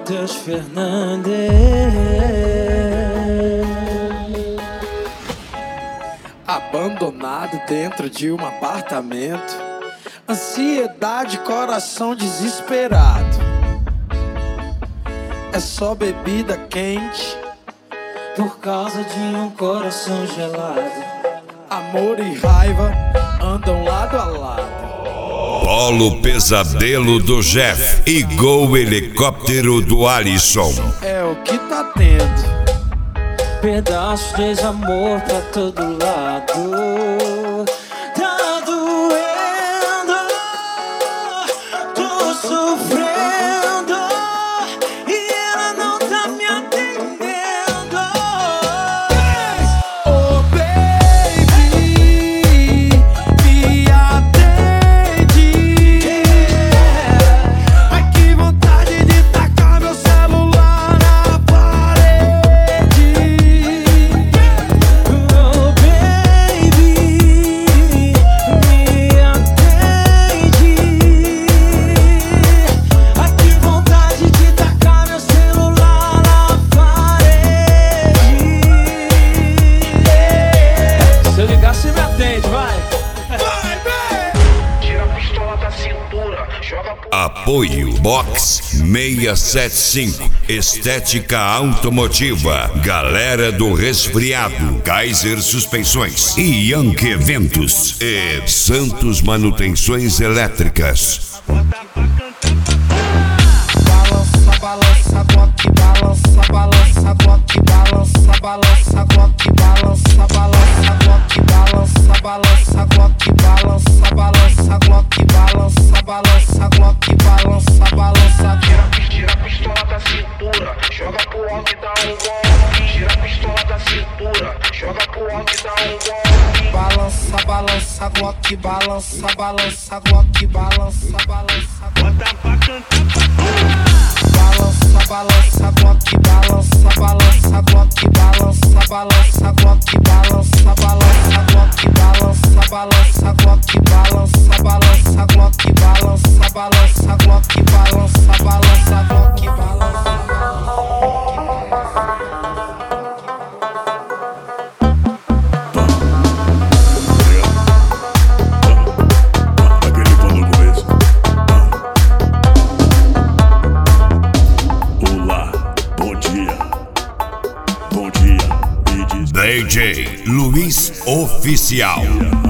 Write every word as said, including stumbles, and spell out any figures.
Matheus Fernandes. Abandonado dentro de um apartamento, ansiedade, coração desesperado. É só bebida quente por causa de um coração gelado. Amor e raiva andam lado a lado. Polo Pesadelo do Jeff e Gol Helicóptero do Alisson. É o que tá tendo. Pedaços de amor pra todo lado. Tá doendo, tô sofrendo e ela não tá me atendendo. Oh baby, me atende. Ai que vontade de tacar meu celular na parede. Oh baby, me atende. Ai que vontade de tacar meu celular na parede. Se eu ligar, você me atende, vai. Tira a pistola da cintura, joga pro... Apoio Box seiscentos e setenta e cinco, Estética Automotiva, Galera do Resfriado, Kaiser Suspensões, Yankee Eventos e Santos Manutenções Elétricas. Balança, balança, glock, balança, balança, glock, balança, balança, glock, balança, balança, glock, balança, balança, glock, balança, balança, glock, balança, balança, glock, balança, balança. Tira a pistola da cintura, joga pro alto e dá um gol. Tira a pistola da cintura, joga pro alto e dá um gol. Balança, balança, glock, balança, balança, glock, balança, balança. Bota pra cantar. Balança, balança, glock, balança, balança, glock, balança, balança, glock, balança, balança, glock, balança, balança, glock, balança, balança, glock, balança, balança, glock, balança, balança, glock, balança. Aquele pão no começo. Olá, bom dia. Bom dia. E diz... D J Luiz Oficial.